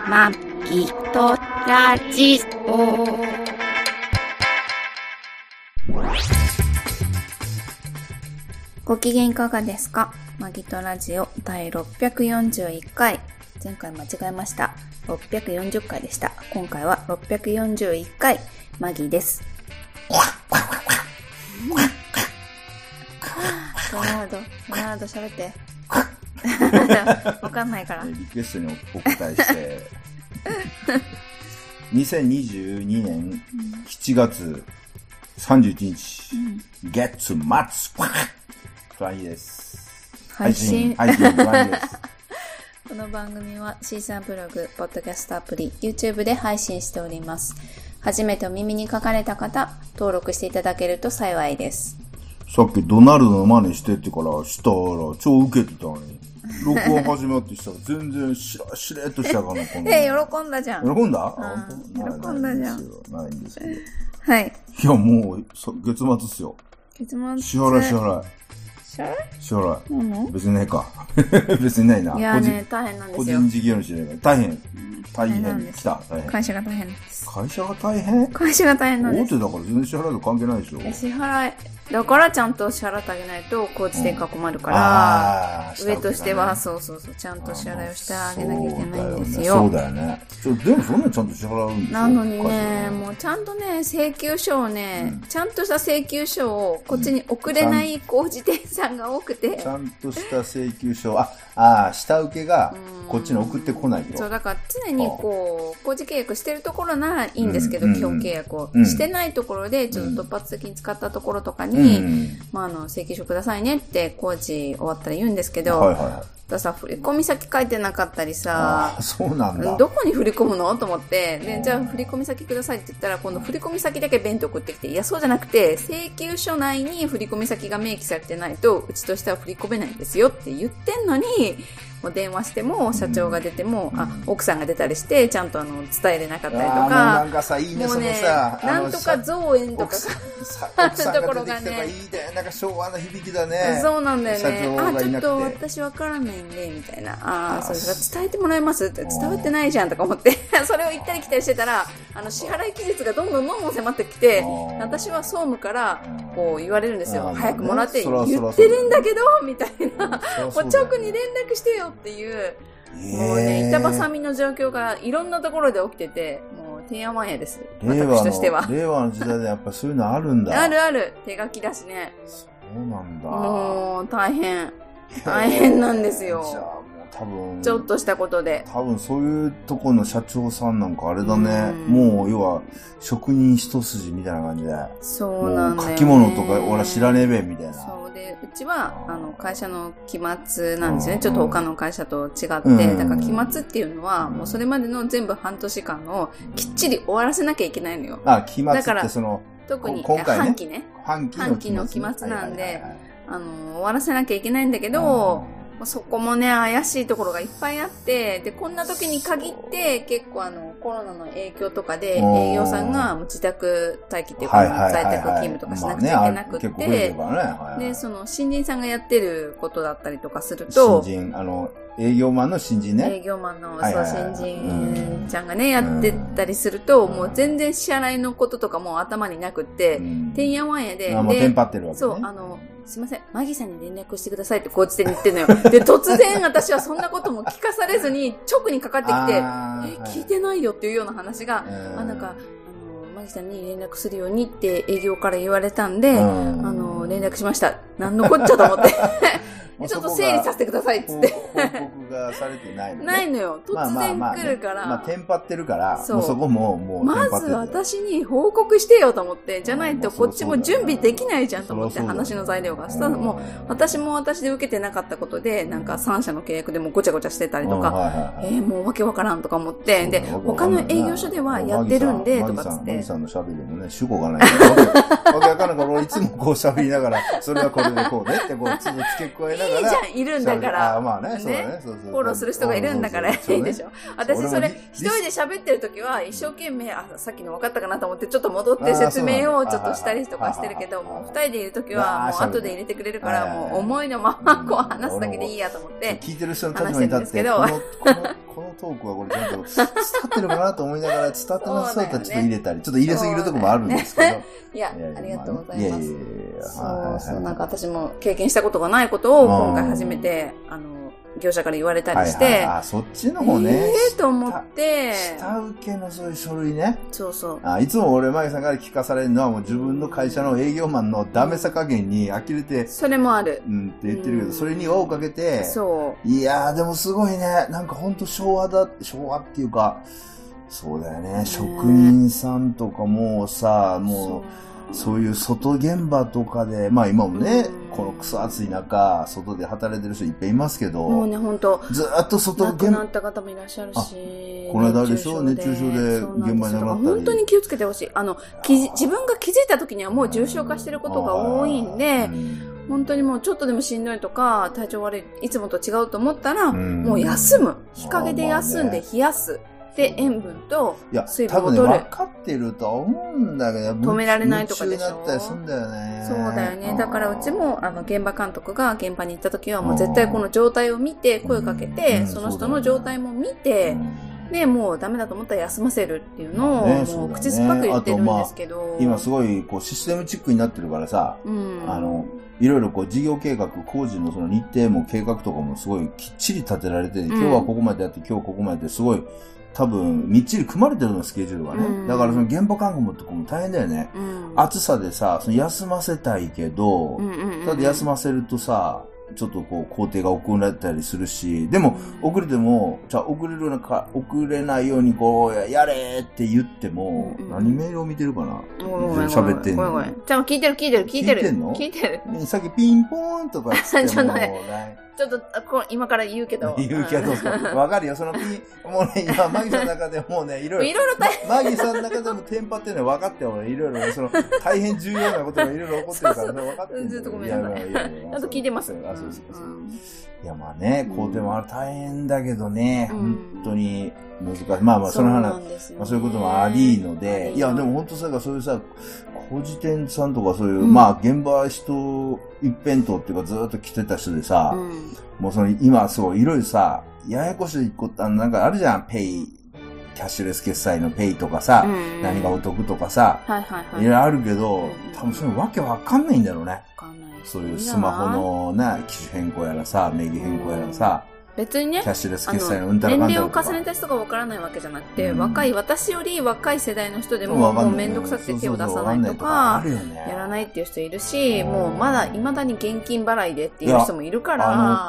まきとラジオ。ご機嫌いかがですか？マギトラジオ第641回。前回間違えました。640回でした。今回は641回マギです。レナード喋って。わかんないから。 リクエストにお答えして2022年7月31日、月末トライです。配信トライです。 この番組はシーサーブログ、ポッドキャストアプリ、YouTube で配信しております。初めてお耳に書かれた方、登録していただけると幸いです。 さっきドナルドの真似してってからしたら超ウケてたのに、録音始まってしたら全然しれっとしたかな。 喜んだじゃん。 喜んだ？ 喜んだじゃん。 ないんですけど。 はい。 いやもう月末っすよ。 月末。 支払い。別にないか。別にないな。 いやね、大変なんですよ。 個人事業主じゃないから。大変。来た。大変。 会社が大変です。 会社が大変？ 会社が大変なんです。 大手だから全然支払いと関係ないでしょ。 支払い。だからちゃんと支払ってあげないと工事店が困るから、上としてはそうちゃんと支払いをしてあげなきゃいけないんですよ。 そうだよね。でもそんなにちゃんと支払うんですよ。 なのにね、もうちゃんとね、請求書をね、ちゃんとした請求書をこっちに送れない工事店さんが多くて。 ちゃんとした請求書、下請けがこっちに送ってこないと。 そう、だから常にこう、工事契約してるところならいいんですけど、基本契約を。してないところで、ちょっと突発的に使ったところとかに、請求書くださいねって工事終わったら言うんですけど、ださ、振込先書いてなかったりさ、 そうなんだ。 どこに振り込むのと思って、で、じゃあ振込先くださいって言ったら、今度振込先だけ弁当送ってきて、いや、そうじゃなくて、請求書内に振込先が明記されてないと、うちとしては振り込めないんですよって言ってんのに、もう電話しても、社長が出ても、奥さんが出たりして、ちゃんと伝えれなかったりとか、 なんかさ、いいね、そのさ、 なんとか造園とか奥さんが出てきたらいいね、なんか昭和の響きだね。 そうなんだよね。ちょっとて私わからないんで、みたいな。それが伝えてもらえますって伝わってないじゃんとか思って、それを行ったり来たりしてたら、支払い期日がどんどん迫ってきて、私は総務からこう言われるんですよ。早くもらって言ってるんだけど、みたいな。もう直に連絡してよっていう、もうね、板挟みの状況がいろんなところで起きてて、もうてんやわんやです。私としては。 令和の時代でやっぱそういうのあるんだ。 ある。手書きだしね。 そうなんだ。 もう大変なんですよ。 じゃあもう多分ちょっとしたことで。 多分そういうとこの社長さんなんかあれだね。もう要は職人一筋みたいな感じで。 そうなんだよね。 書き物とか俺は知らねえべみたいな。 そうで、うちは会社の期末なんですね。ちょっと他の会社と違って、だから期末っていうのはもうそれまでの全部半年間をきっちり終わらせなきゃいけないのよ。 期末ってその特に今回ね、 半期の期末なんで、終わらせなきゃいけないんだけど、そこもね、怪しいところがいっぱいあって、で、こんな時に限って、結構コロナの影響とかで、営業さんが自宅待機っていうか、在宅勤務とかしなくちゃいけなくって、で、その、新人さんがやってることだったりとかすると、 営業マンの新人ね。 営業マンの、新人ちゃんがね、やってたりすると、もう全然支払いのこととかも頭になくって、てんやわんやで、 もうテンパってるわけね。 そう、すいません、マギさんに連絡してくださいって工事店に言ってんのよ。で、突然私はそんなことも聞かされずに、直にかかってきて、聞いてないよっていうような話が、マギさんに連絡するようにって営業から言われたんで、連絡しました。なんのこっちゃと思って。ちょっと整理させてくださいっつって。 報告がされてないのね。 ないのよ。突然来るから。 テンパってるから、もうそこもうテンパってる。 まず私に報告してよと思って、じゃないとこっちも準備できないじゃんと思って、話の材料が。したらもう、私も私で受けてなかったことで、なんか3社の契約でもごちゃごちゃしてたりとか、もうわけわからんとか思って、で、他の営業所ではやってるんで、とかつって。 マギさんの喋りもね、主語がないから、わけわからんから、俺いつもこう喋りながら、それはこれでこうねって、こう、ちょっと付け加えないじゃん、いるんだから。 まあね、そうだね。 フォローする人がいるんだからいいでしょ。私それ、一人で喋ってる時は一生懸命、さっきの分かったかなと思ってちょっと戻って説明をちょっとしたりとかしてるけど、もう二人でいる時はもう後で入れてくれるから、もう思いのままこう話すだけでいいやと思って。 聞いてる人の立場に立って、このトークはこれちゃんと伝わってるかなと思いながら、伝わってなさそうだったらちょっと入れたり、ちょっと入れすぎるとこもあるんですけど。 いや、ありがとうございます。そう、なんか私も経験したことがないことを今回初めて、業者から言われたりして。 そっちの方ね。 と思って。 下請けのそういう書類ね。 そうそう。 いつも俺、マギさんから聞かされるのはもう自分の会社の営業マンのダメさ加減に呆れて。 それもある。 って言ってるけど、それに輪をかけて。 そう。 いやー、でもすごいね。なんかほんと昭和っていうか、そうだよね。職人さんとかもさ、もう、そういう外現場とかで、まあ今もね、このクソ暑い中、外で働いてる人いっぱいいますけど、 もうね、ほんと、 ずっと外現場。亡くなった方もいらっしゃるし、 この間でしょ、熱中症で現場に亡くなったり。 本当に気をつけてほしい。自分が気づいた時にはもう重症化してることが多いんで、本当にもうちょっとでもしんどいとか、体調悪い、いつもと違うと思ったら、もう休む。日陰で休んで冷やす。で、塩分と水分を取る。 多分ね、分かってると思うんだけど、 止められないとかでしょ。 夢中になったりするんだよね。 そうだよね。だからうちも、現場監督が現場に行った時はもう絶対この状態を見て、声をかけて、その人の状態も見て、で、もうダメだと思ったら休ませるっていうのを、もう口酸っぱく言ってるんですけど。 今すごい、こう、システムチックになってるからさ、いろいろこう事業計画、工事のその日程も計画とかもすごいきっちり立てられて、今日はここまでやって、今日ここまでやって、すごい、多分、みっちり組まれてるの、スケジュールがね。だからその現場監督とかも大変だよね。暑さでさ、その休ませたいけど、ただ休ませるとさ、ちょっとこう、工程が遅れたりするし、でも、遅れても、じゃあ遅れないようにこう、やれって言っても、何メールを見てるかな喋ってんの。 じゃあ聞いてる。聞いてんの？聞いてる。 さっきピンポーンとかつってもちょっと、今から言うけど。 わかるよ。そのもうね、今、マギさんの中でもうね、いろいろマギさんの中でもテンパってるのは分かってよ。いろいろ、大変重要なことがいろいろ起こってるからね、分かってる。 ずっとごめんなさい。ちゃんと聞いてます。 そう。いや、まあね、工程も大変だけどね、本当に難しい。まあ、その話、そういうこともありので、いや、でも本当さ、そういうさ、工事店さんとかそういう、まあ、現場人一辺倒っていうかずっと来てた人でさ、もう今すごいいろいろさ、ややこしいこと、なんかあるじゃん、ペイ、キャッシュレス決済のペイとかさ、何がお得とかさ、いろいろあるけど、多分そのわけわかんないんだろうね。わかんない。そういうスマホのな、機種変更やらさ、名義変更やらさ、 別にね、 キャッシュレス決済のうんたらかんたらとか。 年齢を重ねた人がわからないわけじゃなくて、私より若い世代の人でも、もうめんどくさくて手を出さないとか、やらないっていう人いるし、もう未だに現金払いでっていう人もいるから。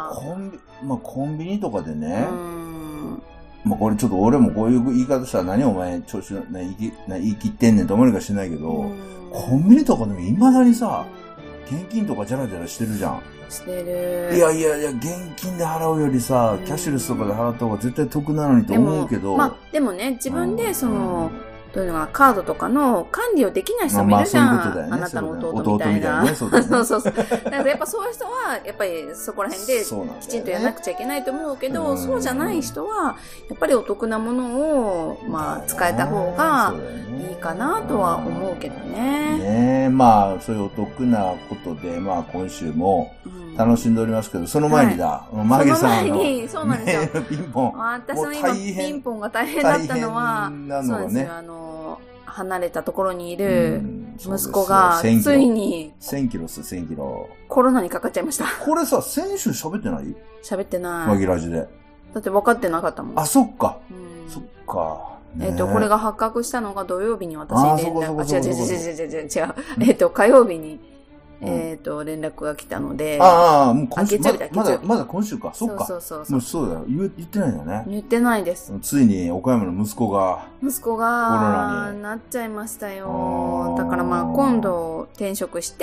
コンビニとかでね、まあこれちょっと俺もこういう言い方したら何お前調子言い切ってんねんと思うかしないけど、コンビニとかでも未だにさ、現金とかジャラジャラしてるじゃん。 してる。 いや、現金で払うよりさ、キャッシュレスとかで払った方が絶対得なのにと思うけど。 でもね、自分でどういうのかカードとかの管理をできない人もいるじゃん。あなたの弟みたいな。そう。だからやっぱそういう人は、やっぱりそこら辺できちんとやらなくちゃいけないと思うけど、そうじゃない人は、やっぱりお得なものを、使えた方がいいかなとは思うけどね。 ねえ、そういうお得なことで、今週も楽しんでおりますけど、その前にマギさんのメールピンポン。 私の今ピンポンが大変だったのは、そうですよ、離れたところにいる息子が、ついに、 1000キロっす、1000キロ。 コロナにかかっちゃいました。 これさ、先週喋ってない？ 喋ってない。 マギラジで。 だって分かってなかったもん。 そっか。そっか。 これが発覚したのが土曜日に私に連絡、違う。火曜日に、連絡が来たので。 もう今週、まだ今週か。そっか。 そう。 もうそうだよ。言ってないんだね。 言ってないです。 ついに岡山の息子がコロナになっちゃいましたよ。だから今度転職して、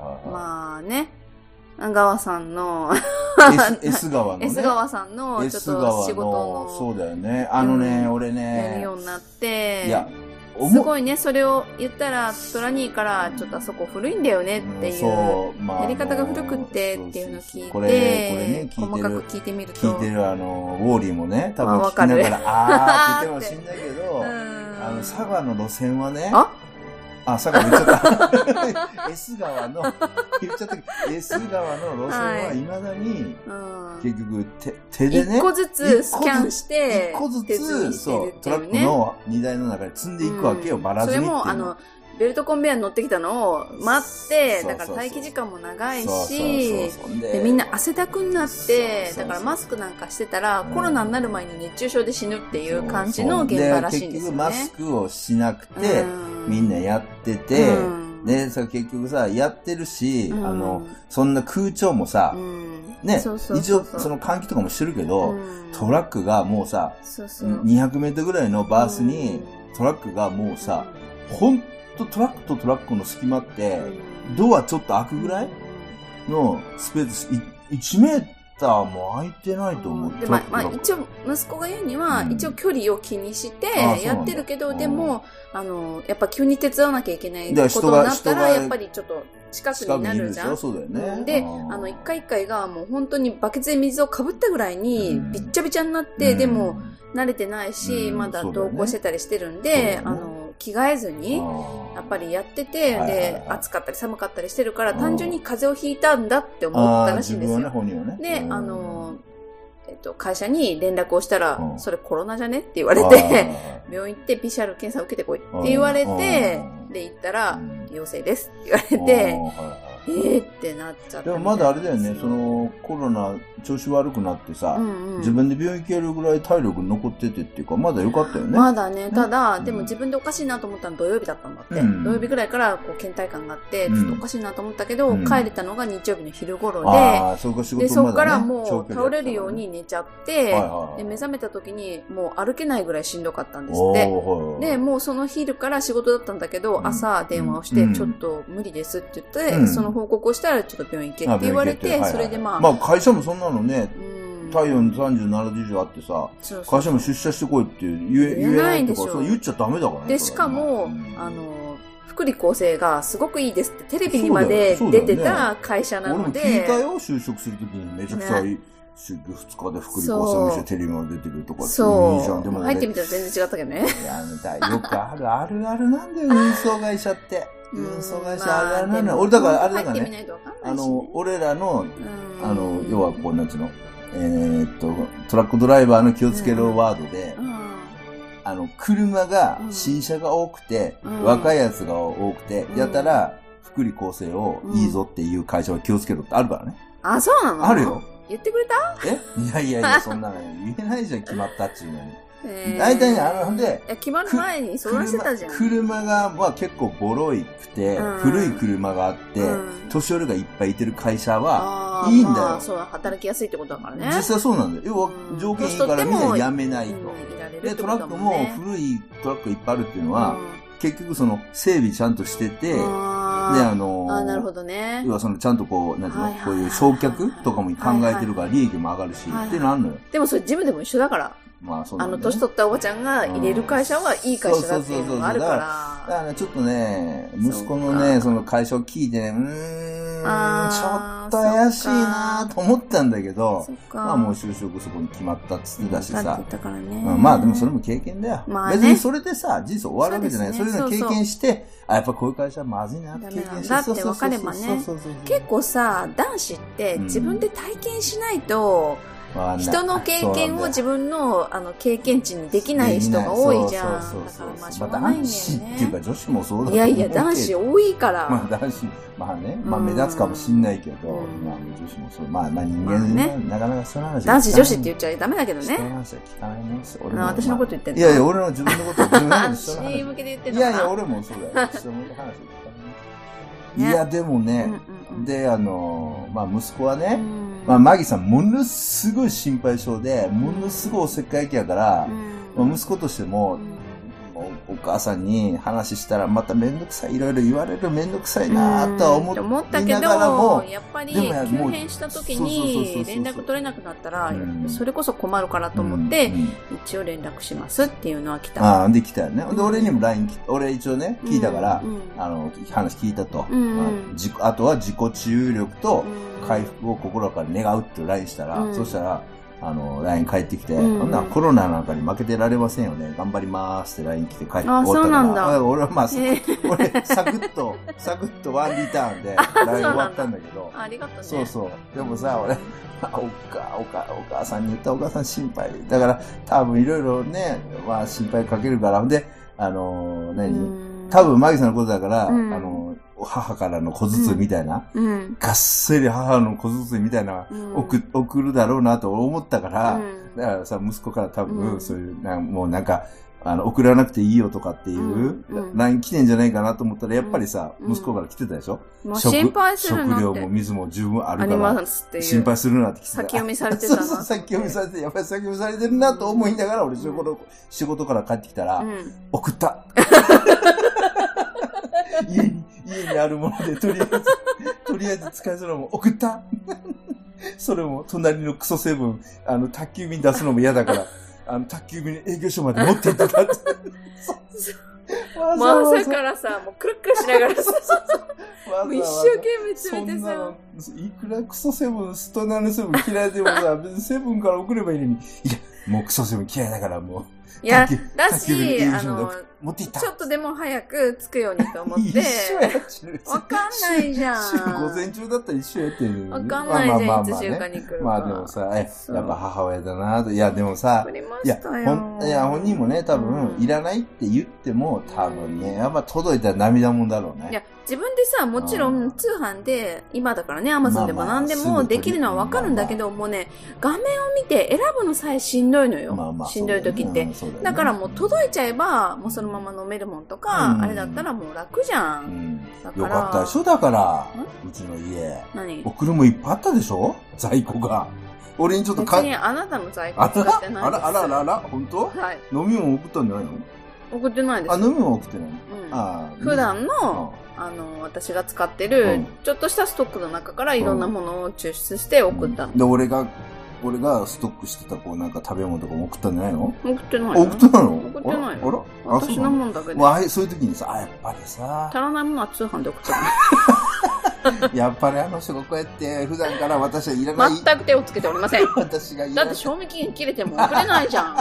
川さんの S 川のね。 S 川さんのちょっと仕事の。 そうだよね。俺ね。 やるようになって。 いや、 すごいね、それを言ったら、トラニーから、ちょっとあそこ古いんだよねっていう、やり方が古くってっていうのを聞いて、 これね、 細かく聞いてみると。 聞いてるウォーリーもね、多分聞きながら、あーって言ってもしんないけど、佐賀の路線はね、佐賀言っちゃった。S 川の、言っちゃったけど、S 川の路線は未だに、結局手でね、 一個ずつスキャンして、 一個ずつ、そう、トラックの荷台の中に積んでいくわけよ、ばらずに。 それも、ベルトコンベヤーに乗ってきたのを待って、だから待機時間も長いし、で、みんな汗だくになって、だからマスクなんかしてたら、コロナになる前に熱中症で死ぬっていう感じの現場らしいんですよね。 結局マスクをしなくて、みんなやってて、で、結局さ、やってるし、そんな空調もさ、ね、一応その換気とかもしてるけど、トラックがもうさ、200メートルぐらいのバースに、トラックがもうさ、ほんとトラックとトラックの隙間って、ドアちょっと開くぐらいのスペース、1メーターも空いてないと思って。 一応、息子が言うには、一応距離を気にしてやってるけど、でも、やっぱ急に手伝わなきゃいけないことになったら、やっぱりちょっと近くになるじゃん。 そうだよね。 で、一回一回がもう本当にバケツで水をかぶったぐらいに、びっちゃびちゃになって、でも、慣れてないし、まだ同行してたりしてるんで、着替えずに、やっぱりやってて、で、暑かったり寒かったりしてるから、単純に風邪をひいたんだって思ったらしいんですよ。で、会社に連絡をしたら、それコロナじゃねって言われて、病院行って PCR 検査を受けてこいって言われて、で、行ったら、陽性ですって言われて、ってなっちゃった。 でもまだあれだよね、そのコロナ調子悪くなってさ、自分で病院行けるぐらい体力残っててっていうか、まだ良かったよね。 まだね、ただ、でも自分でおかしいなと思ったの土曜日だったんだって。土曜日ぐらいからこう倦怠感があって、ちょっとおかしいなと思ったけど、帰れたのが日曜日の昼頃で、そこからもう倒れるように寝ちゃって、で目覚めた時にもう歩けないぐらいしんどかったんですって。で、もうその昼から仕事だったんだけど、朝電話をして、ちょっと無理ですって言って、その報告をしたらちょっと病院行けって言われて、それでまあ会社もそんなのね、体温37度以上あってさ、会社も出社してこいって言えないとか、そう言っちゃダメだからね。 で、しかも、福利厚生がすごくいいですってテレビにまで出てた会社なので。 俺も聞いたよ、就職するときにめちゃくちゃいい。週2日で福利厚生見せテレビまで出てるとかっていいじゃん。でも入ってみたら全然違ったけどね。 よくあるあるあるなんだよ、運送会社って。運送会社あるあるなんだよ。俺だからあれだからね、俺らの、要はこう、なんつうの、トラックドライバーの気をつけるワードで、車が、新車が多くて、若いやつが多くて、やったら、福利厚生をいいぞっていう会社は気をつけろってあるからね。 あ、そうなの？ あるよ。 言ってくれた？ いや、そんなの言えないじゃん、決まったっちゅうのに。大体ね、ほんで、 決まる前に相談してたじゃん。 車が、結構ボロいくて、古い車があって、年寄りがいっぱいいてる会社は、いいんだよ。 そう、働きやすいってことだからね。 実際そうなんだよ。要は、条件いいからみんな辞めないと。で、トラックも古いトラックいっぱいあるっていうのは、結局その、整備ちゃんとしてて、で、 なるほどね。 要はその、ちゃんとこう、なんていうの、こういう焼却とかも考えてるから利益も上がるし、っていうのあるのよ。 でもそれジムでも一緒だから。 そうだね。 年取ったおばちゃんが入れる会社はいい会社だっていうのがあるから。 だからね、ちょっとね、息子のね、その会社を聞いてね、ちょっと怪しいなと思ったんだけど、もう就職そこに決まったっつってたしさ。でもそれも経験だよ。別にそれでさ、人生終わるわけじゃない。そういうの経験して、やっぱこういう会社はまずいなって経験して。 だって分かればね。結構さ、男子って自分で体験しないと、人の経験を自分の経験値にできない人が多いじゃん。だからまあしょうがないんだよね。 男子っていうか女子もそうだと思う。いや男子多いから。 男子、目立つかもしんないけど、女子もそう。人間ね、なかなかそういう話。 男子女子って言っちゃダメだけどね。 そういう話は聞かないね。 私のこと言ってんの？ いや、俺の自分のこと言ってる。 男子向けで言ってんのかな？ いや、俺もそうだよ。人の話聞かない。いや、でもね、で、息子はね、マギさんものすごい心配性で、ものすごいおせっかい気やから、息子としても、 お母さんに話したらまためんどくさい、いろいろ言われる、めんどくさいなとは思ったけど、 やっぱり急変した時に連絡取れなくなったら、それこそ困るからと思って、一応連絡しますっていうのは来た。 ああ、で来たよね。で、俺にも LINE 来て、俺一応ね、聞いたから、話聞いたと。あとは自己注力と回復を心から願うって LINE したら、そしたら、LINE 帰ってきて、コロナなんかに負けてられませんよね。頑張りますって LINE 来て帰ってきて。 あ、そうなんだ。 俺はまあ、俺、サクッとワンリターンで LINE 終わったんだけど。 ありがとうね。 そうそう。でもさ、俺、お母さんに言ったお母さん心配。だから、多分いろいろね、まあ心配かけるから。で、多分マギさんのことだから、母からの小包みたいな、がっせり母の小包みたいな、送るだろうなと思ったから、だからさ、息子から多分、そういう、もうなんか、送らなくていいよとかっていう、LINE 来てんじゃないかなと思ったら、やっぱりさ、息子から来てたでしょ？ 心配するなって。 食料も水も十分あるから、心配するなって来てた。 先読みされてたな。 そう、先読みされて、やっぱり先読みされてるなと思いながら、俺仕事から帰ってきたら、送った。家にあるもので、とりあえず使えそうなもん送った。それも、隣のクソセブン、宅急便出すのも嫌だから、宅急便営業所まで持って行ってたって。 朝からさ、もうくるくるしながらさ、もう一生懸命詰めてさ。 いくらクソセブン、ストナーのセブン嫌いでもさ、別にセブンから送ればいいのに、いや、もうクソセブン嫌いだからもう。 いや、だし、 持っていった。 ちょっとでも早く着くようにと思って。わかんないじゃん。 午前中だったら一緒やってる。 わかんないじゃん、いつ週間に来るか。 まあでもさ、やっぱ母親だなと。いや、でもさ、いや、本人もね、多分、いらないって言っても、多分ね、やっぱ届いたら涙もんだろうね。 いや、自分でさ、もちろん通販で、今だからね、アマゾンでも何でもできるのはわかるんだけど、もうね、画面を見て選ぶのさえしんどいのよ。しんどい時って。だからもう届いちゃえば、もうそのまま飲めるもんとか、あれだったらもう楽じゃん。 よかったでしょだから、うちの家。 何？ 送るもいっぱいあったでしょ在庫が。俺にちょっと別にあなたの在庫使ってないです。 あら、本当？ はい。 飲み物送ったんじゃないの？ 送ってないです。 飲み物送ってないの？普段の、私が使ってる、ちょっとしたストックの中からいろんなものを抽出して送ったの。 で、俺がストックしてたなんか食べ物とかも送ったんじゃないの？ 送ってない。 送ってないの？ 送ってない。 あら？ 私のもんだけで。 そういう時にさ、やっぱりさ。 足らないものは通販で送ってる。 やっぱり人がこうやって普段から私はいらない。 全く手をつけておりません。 私がいらない。 だって賞味期限切れても送れないじゃん。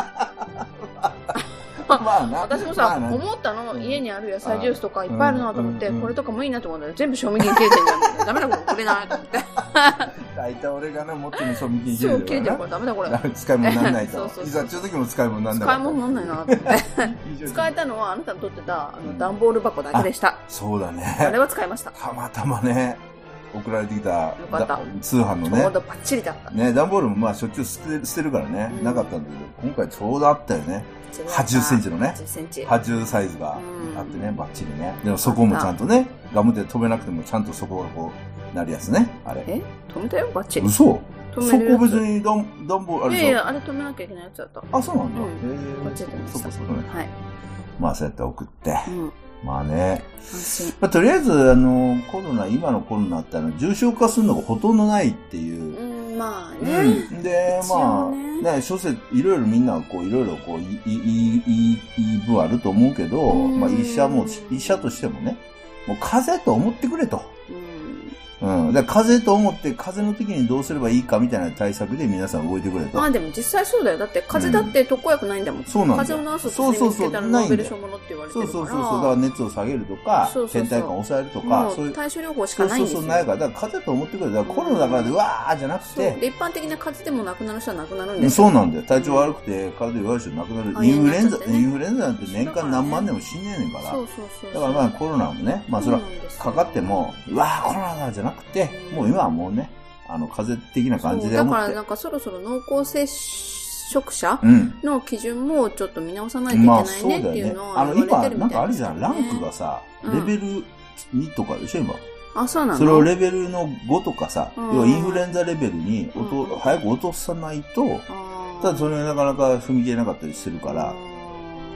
私もさ、思ったの、家にある野菜ジュースとかいっぱいあるなと思って、これとかもいいなと思ったら全部賞味期限切れてんじゃん。ダメだこれ送れないと思って。 大体俺が持ってる賞味期限切れてるから。そう、 切れてるからダメだこれ。 使い物にならないと。いざちょうど時も使い物にならない。 使い物にならないなと思って。使えたのはあなたの取ってた段ボール箱だけでした。 そうだね。 あれは使いました。 たまたまね。送られてきた通販のね。 ちょうどバッチリだった。 ね、段ボールもまあしょっちゅう捨てるからね、なかったんだけど、今回ちょうどあったよね。80センチのね。 80センチ。 80サイズがあってね、バッチリね。でもそこもちゃんとね、ガムで止めなくてもちゃんとそこがこう、なるやつね、あれ。 止めたよ、バッチリ。 嘘？そこ別に段ボールあれじゃん。 いや、あれ止めなきゃいけないやつだった。 あ、そうなんだ。 バッチリ止めました。 そこね。 はい。 まあそうやって送って。まあね。とりあえず、今のコロナって重症化するのがほとんどないっていう。 まあね。 で、まあ、ね、諸説、いろいろみんな、いろいろ言い分あると思うけど、まあ医者としてもね、もう風邪と思ってくれと。だから風邪と思って、風邪の時にどうすればいいかみたいな対策で皆さん動いてくれと。 まあでも実際そうだよ。だって風邪だって特効薬ないんだもん。 そうなんだ。 風邪を治す薬見つけたらノーベル賞ものって言われてるから。 そう。だから熱を下げるとか、倦怠感を抑えるとか、 そういう対処療法しかないんですよ。 ないから、だから風邪と思ってくれ。だからコロナだからでわーじゃなくて。 一般的な風邪でも亡くなる人は亡くなるんですよ。そうなんだよ。体調悪くて風邪弱い人亡くなる。インフルエンザなんて年間何万年も死んねえねんから。だからまあコロナもね、まあそれはかかっても、うわーコロナだじゃなくて、もう今はもうね、風邪的な感じで思って。 だからなんかそろそろ濃厚接触者の基準もちょっと見直さないといけないねっていうのは言われてるみたいですね。 今、なんかあるじゃん、ランクがさ、レベル2とかでしょ、今。 あ、そうなの？ それをレベルの5とかさ、要はインフルエンザレベルに早く落とさないと、ただそれはなかなか踏み切れなかったりするから、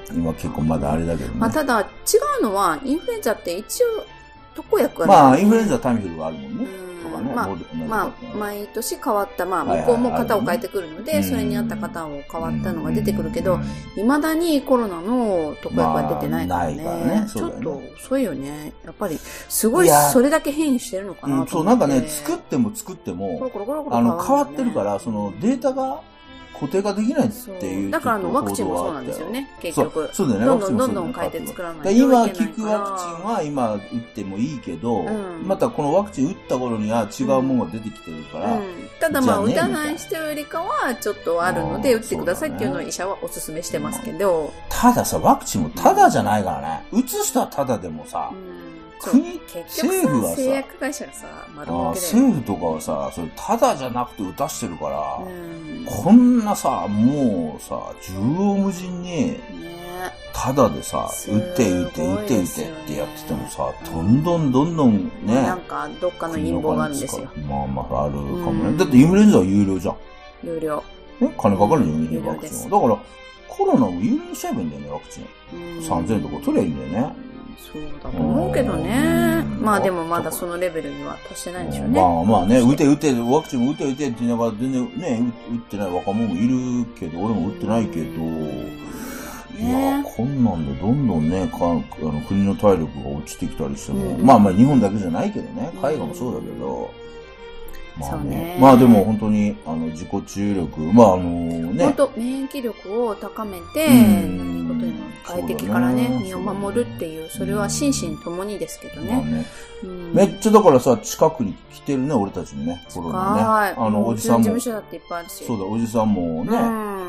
今結構まだあれだけどね。 ただ、違うのは、インフルエンザって一応、特効薬がインフルエンザタミフルがあるもんね。とかね。 毎年変わった、向こうも型を変えてくるので、それに合った型を変わったのが出てくるけど、未だにコロナの特効薬は出てないからね。ちょっと遅いよね。やっぱり、すごい、それだけ変異してるのかなと思って。 そう、なんかね、作っても変わってるから、そのデータが、固定ができないっていう。 だからワクチンもそうなんですよね、結局。 そうだよね。 どんどん変えて作らないといけないから。 今効くワクチンは今打ってもいいけど、またこのワクチン打った頃には違うものが出てきてるから。 ただ打たない人よりかはちょっとあるので、打ってくださいっていうのを医者はお勧めしてますけど。 たださ、ワクチンもただじゃないからね。打つ人はただでもさ、政府はさ、 製薬会社がさ、 政府とかはさ、それただじゃなくて打たしてるから、こんなさ、もうさ、縦横無尽に、ただでさ、打ってってやっててもさ、どんどんね。 なんか、どっかの陰謀があるんですよ。 あるかもね。だってインフルエンザは有料じゃん。 有料。 ね、金かかるんだよね、ワクチンは。だから、コロナも有料にしちゃえばいいんだよね、ワクチン。3000円とか取りゃいいんだよね。 そうだと思うけどね。でもまだそのレベルには達してないんでしょうね。 打て、ワクチンも打てって言いながら全然ね、打ってない若者もいるけど、俺も打ってないけど、いや、こんなんでどんどんね、国の体力が落ちてきたりしても、日本だけじゃないけどね、海外もそうだけど、でも本当に、自己注力、本当、免疫力を高めて、外敵からね、身を守るっていう、それは心身ともにですけどね。 めっちゃだからさ、近くに来てるね、俺たちにね、コロナね。おじさんも。 事務所だっていっぱいあるし。 そうだ、おじさんもね、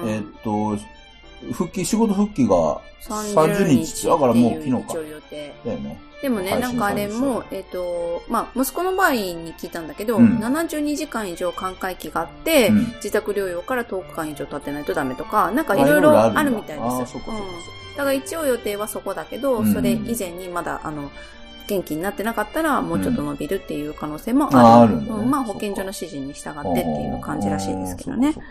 仕事復帰が30日、だからもう昨日か。だよね。 でもね、なんかあれも、息子の場合に聞いたんだけど、72時間以上寛解期があって、自宅療養から10日間以上経ってないとダメとか、なんかいろいろあるみたいですよ。だから一応予定はそこだけど、それ以前にまだ、元気になってなかったら、もうちょっと伸びるっていう可能性もある。保健所の指示に従ってっていう感じらしいですけどね。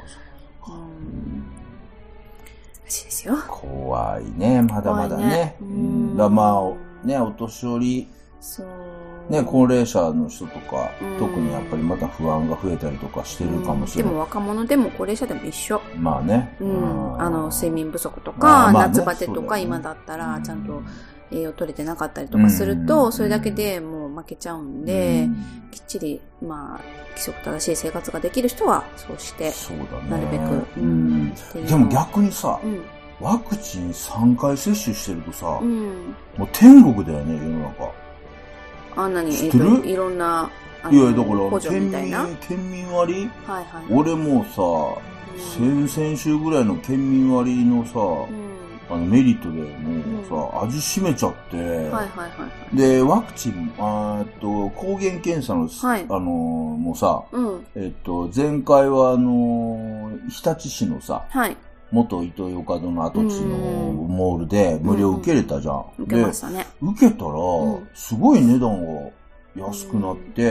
らしいですよ。 怖いね、まだまだね。お年寄り、ね、高齢者の人とか、特にやっぱりまた不安が増えたりとかしてるかもしれない。 でも若者でも高齢者でも一緒。睡眠不足とか、夏バテとか今だったらちゃんと栄養取れてなかったりとかすると、それだけでもう負けちゃうんで、きっちり、規則正しい生活ができる人はそうして、なるべく。 でも逆にさ、ワクチン3回接種してるとさ、もう天国だよね、世の中。 いろんな、 だから県民割、俺もさ、先々週ぐらいの県民割のさ、メリットでもうさ、味しめちゃって、で、ワクチン、抗原検査の、もうさ、前回は日立市のさ、元イトーヨーカドーの跡地のモールで無料受けれたじゃん。 受けましたね。 受けたら、すごい値段が安くなって、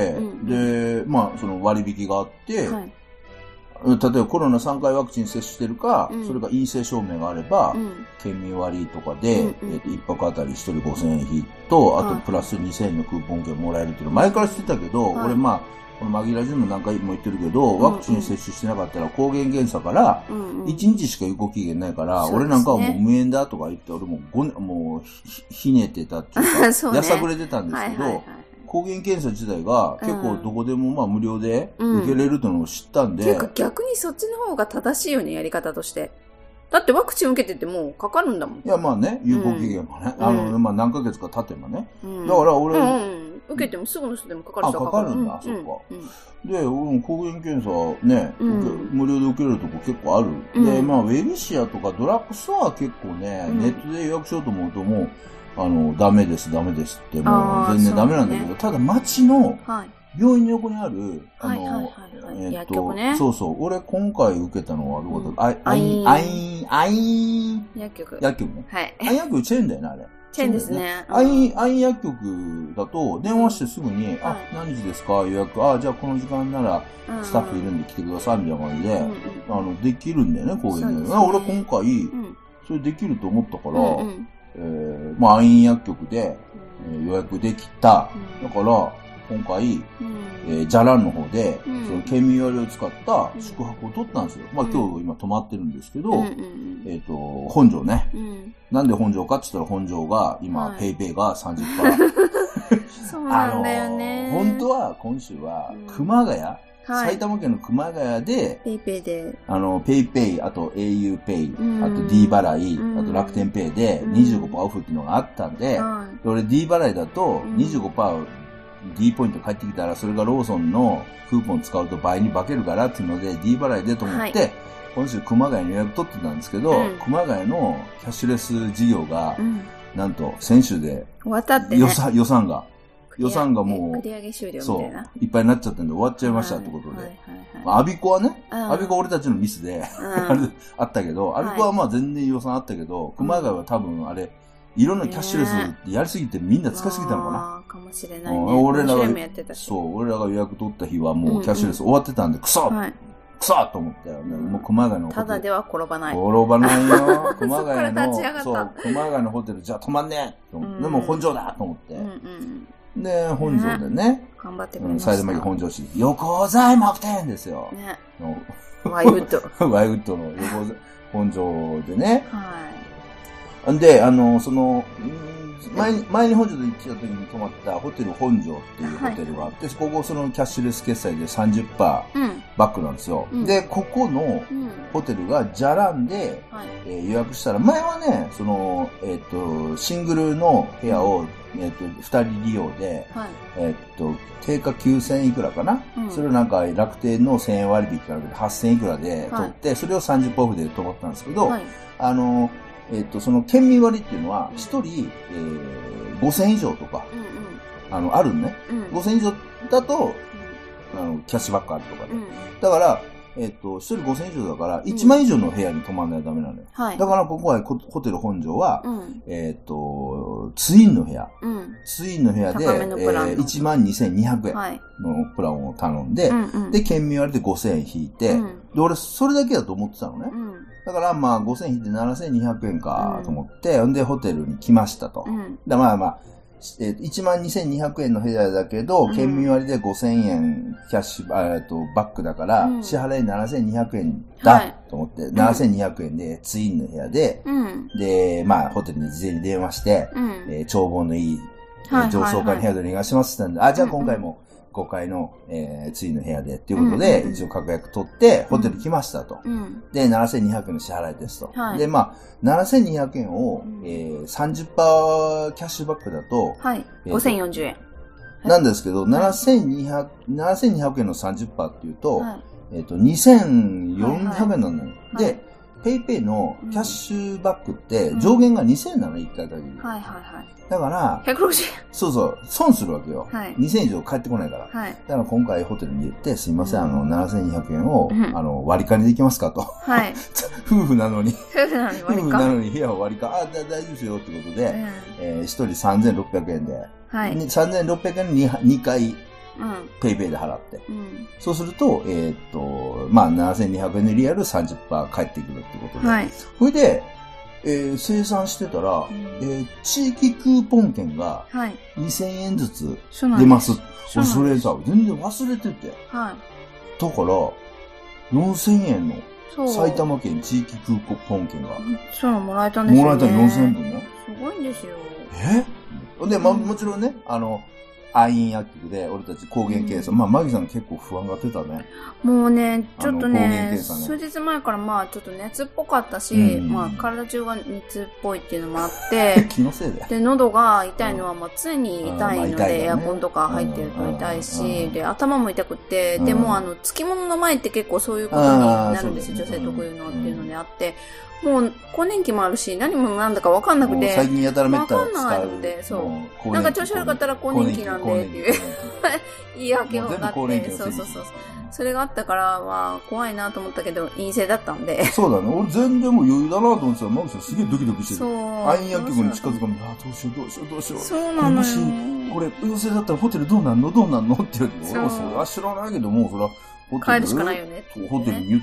で、その割引があって、例えばコロナ3回ワクチン接種してるか、それが陰性証明があれば、県民割とかで、1泊あたり1人5000円引と、あとプラス2000円のクーポン券もらえるっていうの前から知ってたけど、俺この紛らわしでも何回も言ってるけど、ワクチン接種してなかったら抗原検査から1日しか有効期限ないから、俺なんかはもう無縁だとか言って、俺もうひねってたっていうか、やさぐれてたんですけど、抗原検査自体が結構どこでも無料で受けれるというのを知ったんで。 ていうか逆にそっちの方が正しいよね、やり方として。だってワクチン受けててもうかかるんだもん。いや有効期限もね。何ヶ月か経てばね。だから俺、 受けてもすぐの人でもかかる人はかかるんだ、そっか。で、抗原検査ね、無料で受けれるとこ結構ある。で、ウェルシアとかドラッグストアは結構ね、ネットで予約しようと思うともう、ダメですって、もう全然ダメなんだけど、ただ街の、病院の横にある、 薬局ね。 そうそう。俺今回受けたのはどこだった？アイン薬局。 薬局ね。 はい。 アイン薬局チェーンだよね、あれ。 チェーンですね。 アイン薬局だと、電話してすぐに、何時ですか予約。じゃあこの時間なら、スタッフいるんで来てください、みたいな感じで、できるんだよね、こういうの。俺今回、 それできると思ったから、まあ、安院薬局で、予約できた。だから、今回、じゃらんの方で、その県民割を使った宿泊を取ったんですよ。まあ今日今泊まってるんですけど、本庄ね。なんで本庄かって言ったら本庄が今、ペイペイが 30%。 そうなんだよね。 本当は今週は熊谷、埼玉県の熊谷で、 ペイペイで、 ペイペイ、あと au ペイ、あと D 払い、あと楽天ペイで 25% オフっていうのがあったんで、俺 D 払いだと 25% D ポイント返ってきたら、それがローソンのクーポン使うと倍に化けるからっていうので D 払いでと思って、今週熊谷に予約取ってたんですけど、熊谷のキャッシュレス事業が、なんと先週で終わったってね。 予算がもう、 繰り上げ終了みたいな。 そう、いっぱいになっちゃってんで終わっちゃいましたってことで。アビコはね、アビコは俺たちのミスで、あったけど、アビコはまあ全然予算あったけど、熊谷は多分あれ、いろんなキャッシュレスやりすぎてみんな使いすぎたのかな。 かもしれないね。俺らが予約取った日はもうキャッシュレス終わってたんで、くそと思ったよね。もう熊谷のホテル。 ただでは転ばない。 転ばないよ。熊谷の、そう、熊谷のホテルじゃあ泊まんねえ。でも本庄だと思って。で、本庄でね。 頑張ってくれました。 埼玉県本庄市。横材木店ですよ。 ね。ワイウッド。 ワイウッドの横本庄でね。 はい。 で、前に本庄で行ってた時に泊まったホテル本庄っていうホテルがあって、ここそのキャッシュレス決済で 30% バックなんですよ。で、ここのホテルがじゃらんで、予約したら、前はね、その、シングルの部屋を、2人利用で、定価9000円いくらかな、それをなんか楽天の1000円割引から8000円いくらで取って、それを 30% オフで泊まったんですけど、その県民割っていうのは、一人、5000以上とか、あるね。5000以上だと、キャッシュバックあるとかで。だから、一人5000以上だから、1万以上の部屋に泊まんないとダメなのよ。だから、ここは、ホテル本庄は、ツインの部屋。ツインの部屋で、12,200円のプランを頼んで、で、県民割で5000円引いて、で、俺、それだけだと思ってたのね。だから、まあ、5000円引いて7200円かと思って、で、ホテルに来ましたと。まあ、12,200円の部屋だけど、県民割で5000円キャッシュ、バックだから、支払い7200円だと思って、7200円でツインの部屋で、で、まあ、ホテルに事前に電話して、眺望のいい、上層階の部屋でお願いしますって言ったんで、じゃあ今回も、5階の、ツインの部屋でっていうことで、一応確約取って、ホテル来ましたと。で、7200円の支払いですと。で、まあ、7200円を、30% キャッシュバックだと、 5040円。 なんですけど、7200円の 30% っていうと、2400円なのよ。で、ペイペイのキャッシュバックって上限が2000円なの、1回限り。だから、 160円。 そうそう、損するわけよ。2000円以上返ってこないから。だから今回ホテルに言って、すいません、7200円を、割り勘でいきますかと。夫婦なのに。夫婦なのに部屋を割り勘。大丈夫ですよってことで、1人3600円で。3600円に2回、ペイペイで払って。そうすると、まあ、7200円のリアル 30% 返ってくるってことで。それで、生産してたら、地域クーポン券が2000円ずつ出ます。それさ、全然忘れてて。だから、4000円の埼玉県地域クーポン券が。 そう、もらえたんですよね。 もらえた4000円分ね。 すごいんですよ。 で、もちろんね、愛飲薬局で、俺たち抗原検査。まあ、マギさん結構不安が出たね。 もうね、ちょっとね、数日前からまあ、ちょっと熱っぽかったし、まあ、体中が熱っぽいっていうのもあって、 気のせいで。 で、喉が痛いのは、まあ、常に痛いので、エアコンとか入ってると痛いし、で、頭も痛くって、でも、つきものの前って結構そういうことになるんですよ。女性特有のっていうのであって、もう、更年期もあるし、何もなんだかわかんなくて。 最近やたらめったら使う。わかんないので、そう。なんか調子悪かったら更年期なんでっていう。言い訳があって、そう。それがあったから、まあ、怖いなと思ったけど、陰性だったんで。 そうだね。俺全然もう余裕だなと思ってたら、マグさんすげえドキドキしてる。そう。愛飲薬局に近づかむ。どうしよう。 そうなのよ。 もし、これ、陽性だったらホテルどうなんのって言うけど、俺はそれは知らないけども、それは、 帰るしかないよねってね。 ホテルに言って、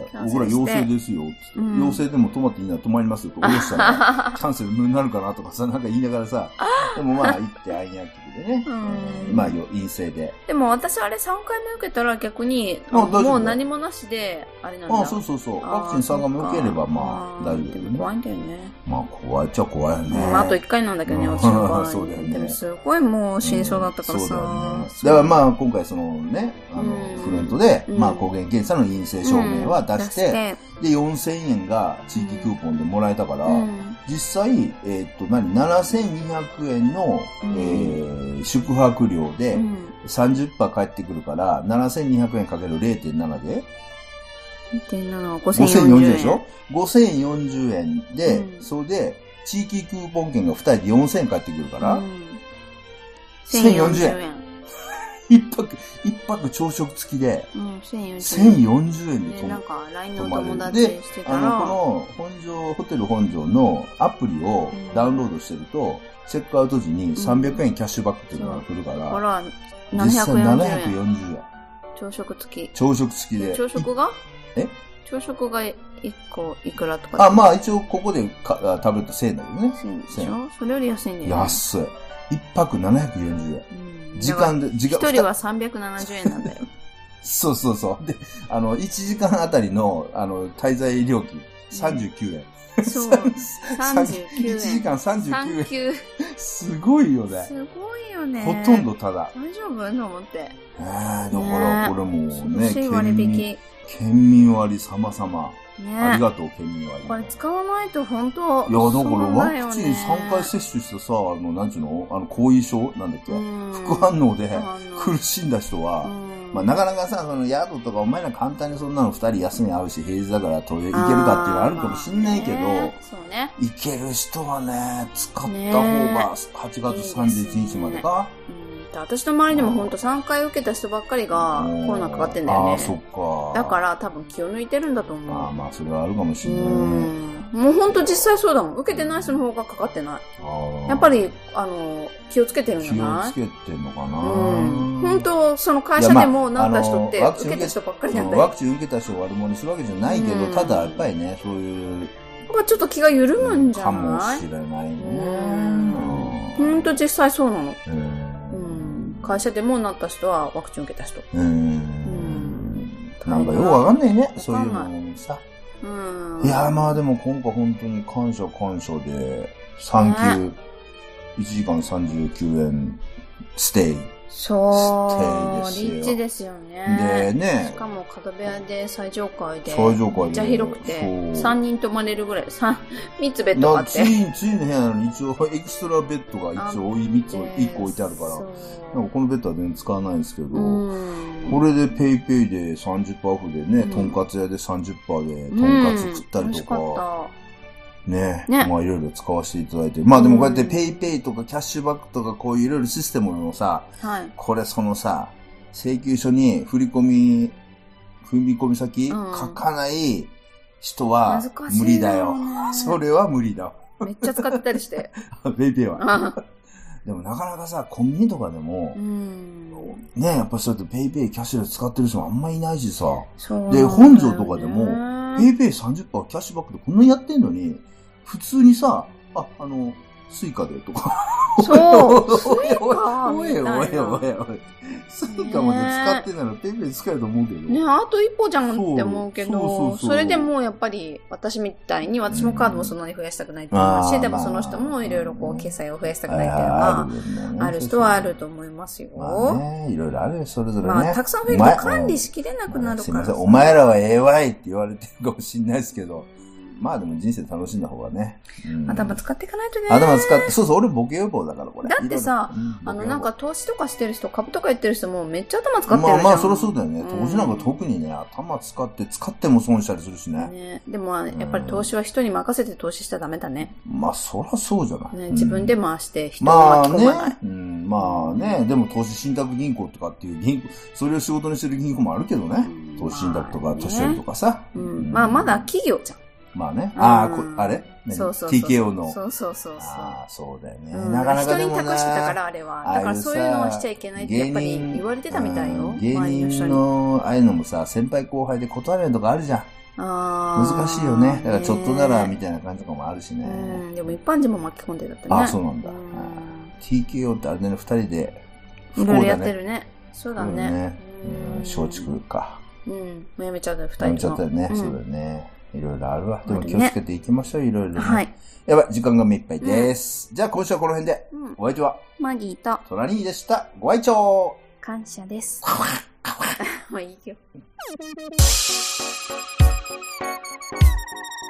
僕ら陽性ですよ、つって。陽性でも泊まっていいなら泊まりますよ、と。脅したら、キャンセルになるかなとかさ、なんか言いながらさ、でもまあ行ってアイアンキルでね、まあ陰性で。 でも私あれ3回目受けたら逆に、もう何もなしで、あれなんだ。 そうそうそう。ワクチン3回目受ければまあ大丈夫だよね。 怖いんだよね。 まあ怖いっちゃ怖いよね。 あと1回なんだけどね、私の場合。 そうだよね。 でもすごいもう死にそうだったからさ。 そうだよね。だからまあ今回そのね、フロントで、まあ抗原検査の陰性証明は出して、で4000円が地域クーポンでもらえたから、実際、7200円の、宿泊料で、30% 返ってくるから、7200円かける 0.7 で、 0.7、 5040円でしょ ?5040 円で、それで、地域クーポン券が2人で4000円返ってくるから、1040円。一泊朝食付きで、1040円でなんか、LINE の友達してたら、 このホテル本庄のアプリをダウンロードしてると、チェックアウト時に300円キャッシュバックっていうのが来るから、 ほら、 実際740円。 朝食付き。 朝食付きで。 朝食が朝食が1個いくらとか。 まあ一応ここで食べると1000円だけどね。 1000円でしょ？それより安いんだよね。 安い。1泊740円。時間で、 1人は370円なんだよ。 そうそうそう。で、1時間あたりの、滞在料金、39円。 そう。39円。 1時間39円。すごいよね。 すごいよね。 ほとんどただ。 大丈夫と思って。 だからこれもね、県民割様々。ありがとう、県民割。 これ使わないと本当。 いや、だからワクチン3回接種してさ、なんちゅうの後遺症なんだっけ副反応で苦しんだ人は、まあなかなかさ、宿とかお前ら簡単にそんなの2人休み合うし、平日だからいけるかっていうのはあるかもしんないけど、いける人はね、使った方が8月31日までか。 私の周りでも本当3回受けた人ばっかりがコロナかかってんだよね。 そっか。 だから多分気を抜いてるんだと思う。 まあそれはあるかもしれないね。 もう本当実際そうだもん。受けてない人の方がかかってない。やっぱり、気をつけてるんじゃない？ 気をつけてんのかな。 本当その会社でもなった人って受けた人ばっかりなんだよ。 ワクチン受けた人を悪者にするわけじゃないけど、ただやっぱりね、そういう。 やっぱちょっと気が緩むんじゃない？ かもしれないね。 本当実際そうなの。会社でもなった人はワクチン受けた人。 なんかよくわかんないね、そういうのさ。いや、まあでも今回本当に感謝で、3級、1時間39円、ステイ。 そう、リッチですよね。 でね。 しかも角部屋で最上階で、 めっちゃ広くて、3人泊まれるぐらい、3つベッドがあって。 ツインの部屋なのに一応エクストラベッドが一応1個置いてあるから、なんかこのベッドは全然使わないんですけど、これでペイペイで 30% オフでね、とんかつ屋で 30% でとんかつ食ったりとか、ね。まあいろいろ使わせていただいて。まあでもこうやってペイペイとかキャッシュバックとかこういろいろシステムのさ、これそのさ、請求書に振り込み先書かない人は無理だよ。それは無理だ。 めっちゃ使ってたりして。 ペイペイは。でもなかなかさ、コンビニとかでも、ね、やっぱそうやってペイペイキャッシュレス使ってる人もあんまいないしさ。で、本庄とかでも、ペイペイ 30% キャッシュバックでこんなにやってんのに、普通にさ、スイカでとか。 そう。スイカおい。スイカまで使ってならペイペイ使えると思うけど。 ね、あと一歩じゃんって思うけど、それでもやっぱり私みたいに、私もカードもそんなに増やしたくないっていうのし、でもその人もいろいろこう、決済を増やしたくないっていうのが、ある人はあると思いますよ。 いろいろあるよ、それぞれね。 まあ、たくさん増えると管理しきれなくなるから。 すいません、お前らはええわいって言われてるかもしんないですけど、まあでも人生楽しんだ方がね。 頭使っていかないとね。 頭使って、そう、俺ボケ予防だからこれ。 だってさ、なんか投資とかしてる人、株とかやってる人もめっちゃ頭使ってるじゃん。 まあそりゃそうだよね。投資なんか特にね、頭使っても損したりするしね。 でもやっぱり投資は人に任せて投資しちゃダメだね。 まあそりゃそうじゃない。 自分で回して人を巻き込まない。 まあね、でも投資信託銀行とかっていう銀行、それを仕事にしてる銀行もあるけどね。投資信託とか、年寄りとかさ。 まあまだ企業じゃん。 まあね。あれそうそう。 TKO の。 そうそうそう。 そうだよね。なかなかでもな。 人に託してたから、あれは。だからそういうのはしちゃいけないってやっぱり言われてたみたいよ。 芸人の、ああいうのもさ、先輩後輩で断れるとかあるじゃん。難しいよね。だからちょっとならみたいな感じとかもあるしね。 でも一般人も巻き込んでだったね。 そうなんだ。TKO ってあれね、二人で。 いろいろやってるね。そうだね。 松竹か。 もうやめちゃったよ、二人とも。 やめちゃったよね。そうだよね。いろいろあるわ。でも気をつけていきましょう、いろいろね。はい。やばい、時間が目いっぱいです。じゃあ今週はこの辺で。お相手はマギーとトラニーでした。ご愛聴感謝です。もういいよ。